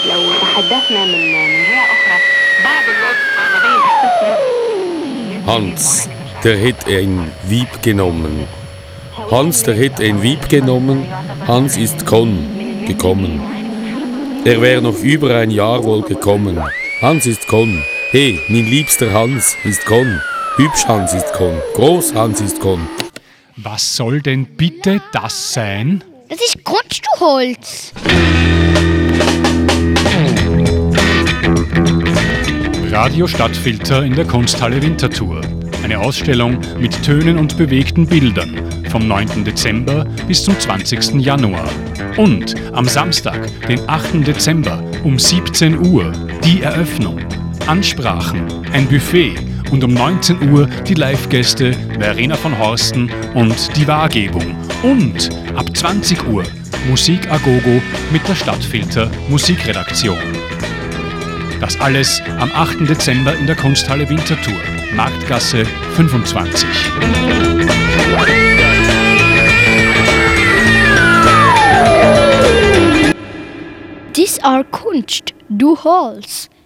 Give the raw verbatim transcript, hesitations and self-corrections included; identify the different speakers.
Speaker 1: لو تحدثنا من من جهة أخرى بعض الناس لديهم إحساس
Speaker 2: Hans, der hat ein Weib genommen. Hans, der hat ein Weib genommen. Hans ist kon, gekommen. Er wäre noch über ein Jahr wohl gekommen. Hans ist kon. Hey, mein liebster Hans ist kon. Hübsch Hans ist kon. Groß Hans ist kon.
Speaker 3: Was soll denn bitte das sein?
Speaker 4: Das ist Kunstholz.
Speaker 3: Radio Stadtfilter in der Kunsthalle Winterthur. Eine Ausstellung mit Tönen und bewegten Bildern vom neunten Dezember bis zum zwanzigsten Januar. Und am Samstag, den achten Dezember um siebzehn Uhr die Eröffnung. Ansprachen, ein Buffet und um neunzehn Uhr die Live-Gäste Verena von Horsten und die Wahrgebung. Und ab zwanzig Uhr Musik a Gogo mit der Stadtfilter Musikredaktion. Das alles am achten Dezember in der Kunsthalle Winterthur, Marktgasse fünfundzwanzig.
Speaker 4: Dies are Kunst, du Holz.